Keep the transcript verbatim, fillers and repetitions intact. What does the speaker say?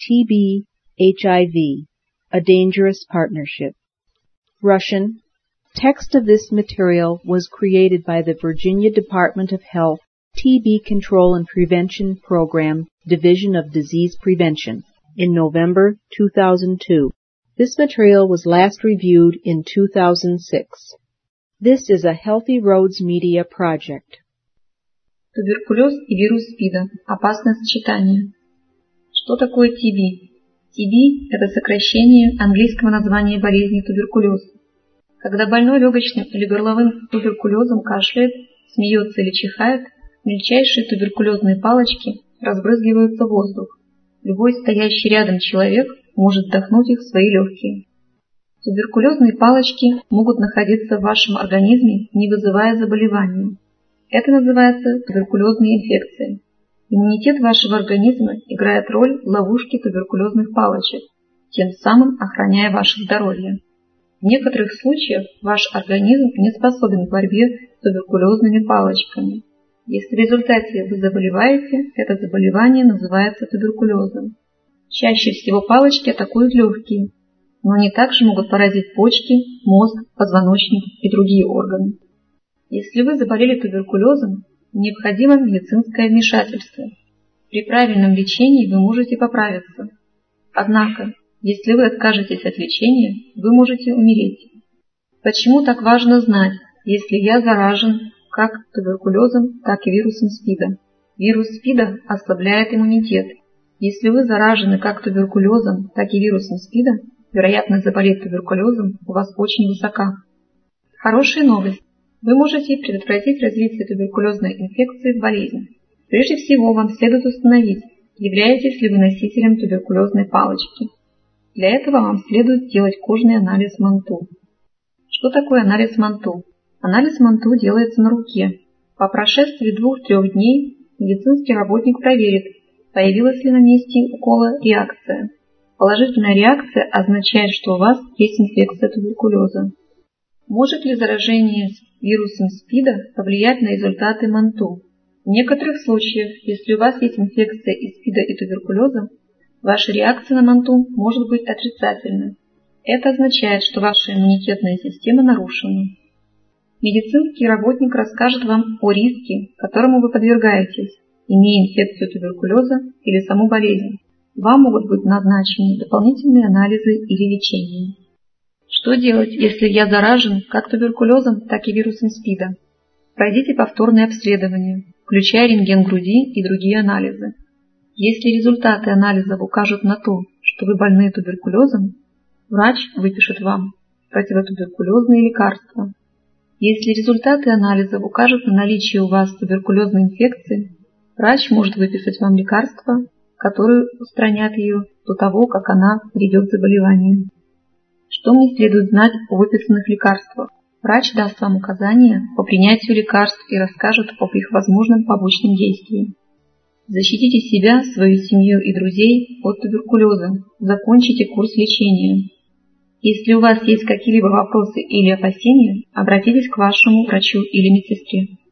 T B, H I V, a dangerous partnership. Russian. Text of this material was created by the Virginia Department of Health T B Control and Prevention Program, Division of Disease Prevention, in November two thousand two. This material was last reviewed in two thousand six. This is a Healthy Roads Media project. Туберкулез и вирус СПИДа. Опасное сочетание. Что такое Ти Би? Ти Би – это сокращение английского названия болезни туберкулез. Когда больной легочным или горловым туберкулезом кашляет, смеется или чихает, мельчайшие туберкулезные палочки разбрызгиваются в воздух. Любой стоящий рядом человек может вдохнуть их в свои легкие. Туберкулезные палочки могут находиться в вашем организме, не вызывая заболевания. Это называется туберкулезной инфекцией. Иммунитет вашего организма играет роль ловушки туберкулезных палочек, тем самым охраняя ваше здоровье. В некоторых случаях ваш организм не способен к борьбе с туберкулезными палочками. Если в результате вы заболеваете, это заболевание называется туберкулезом. Чаще всего палочки атакуют легкие, но они также могут поразить почки, мозг, позвоночник и другие органы. Если вы заболели туберкулезом, необходимо медицинское вмешательство. При правильном лечении вы можете поправиться. Однако, если вы откажетесь от лечения, вы можете умереть. Почему так важно знать, если я заражен как туберкулезом, так и вирусом СПИДа? Вирус СПИДа ослабляет иммунитет. Если вы заражены как туберкулезом, так и вирусом СПИДа, вероятность заболеть туберкулезом у вас очень высока. Хорошая новость. Вы можете предотвратить развитие туберкулезной инфекции в болезни. Прежде всего, вам следует установить, являетесь ли вы носителем туберкулезной палочки. Для этого вам следует сделать кожный анализ МАНТУ. Что такое анализ МАНТУ? Анализ МАНТУ делается на руке. По прошествии двух-трех дней медицинский работник проверит, появилась ли на месте укола реакция. Положительная реакция означает, что у вас есть инфекция туберкулеза. Может ли заражение вирусом СПИДа повлиять на результаты МАНТУ? В некоторых случаях, если у вас есть инфекция из СПИДа и туберкулеза, ваша реакция на МАНТУ может быть отрицательной. Это означает, что ваша иммунитетная система нарушена. Медицинский работник расскажет вам о риске, которому вы подвергаетесь, имея инфекцию туберкулеза или саму болезнь. Вам могут быть назначены дополнительные анализы или лечение. Что делать, если я заражен как туберкулезом, так и вирусом СПИДа? Пройдите повторное обследование, включая рентген груди и другие анализы. Если результаты анализов укажут на то, что вы больны туберкулезом, врач выпишет вам противотуберкулезные лекарства. Если результаты анализов укажут на наличие у вас туберкулезной инфекции, врач может выписать вам лекарства, которые устранят ее до того, как она придет к заболеванию. Что мне следует знать о выписанных лекарствах? Врач даст вам указания по принятию лекарств и расскажет об их возможном побочном действии. Защитите себя, свою семью и друзей от туберкулеза. Закончите курс лечения. Если у вас есть какие-либо вопросы или опасения, обратитесь к вашему врачу или медсестре.